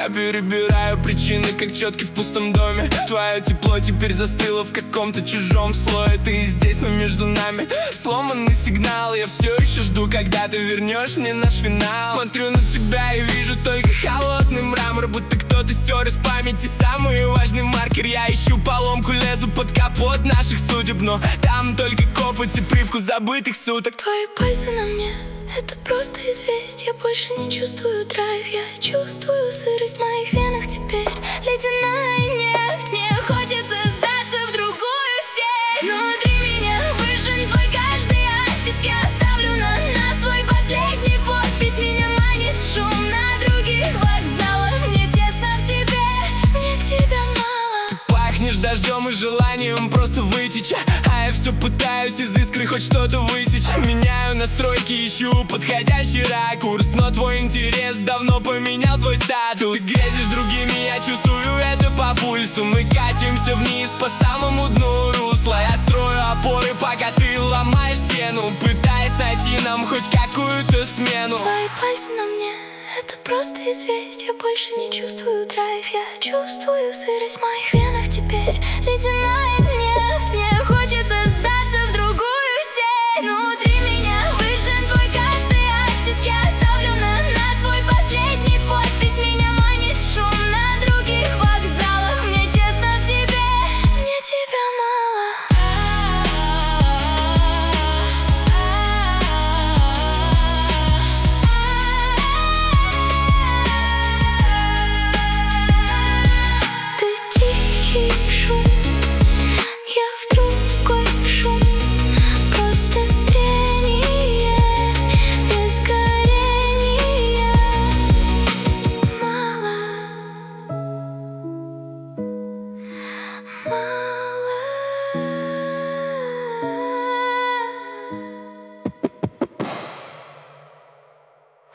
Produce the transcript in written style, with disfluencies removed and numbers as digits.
перебираю причины, как четки в пустом доме. Твое тепло теперь застыло в каком-то чужом слое. Ты здесь, но между нами сломанный сигнал. Я все еще жду, когда ты вернешь мне наш финал. Смотрю на тебя и вижу только холодный мрамор, будто кто-то стер из памяти самый важный маркер. Я ищу поломку, лезу под капот наших судеб, но там только копоть и привкус забытых суток. Твои пальцы на мне — это просто известь. Я больше не чувствую драйв, я чувствую сырость в моих венах теперь. Ледяная нефть, мне хочется сдаться в другую сеть. Внутри меня выжжен твой каждый оттиск. Я оставлю на свой последний подпись. Меня манит шум на других вокзалах. Мне тесно в тебе, мне тебя мало. Ты пахнешь дождем и желанием просто вытечь, а я все пытаюсь из искры хоть что-то высечь. Меняю настройки, ищу подходящий ракурс, но твой интерес давно поменял свой статус. Ты грезишь другими, я чувствую это по пульсу. Мы катимся вниз по самому дну русла. Я строю опоры, пока ты ломаешь стену, пытаясь найти нам хоть какую-то смену. Твои пальцы на мне — это просто известь. Я больше не чувствую драйв, я чувствую сырость в моих венах теперь. Ледяная нефть, мне хочется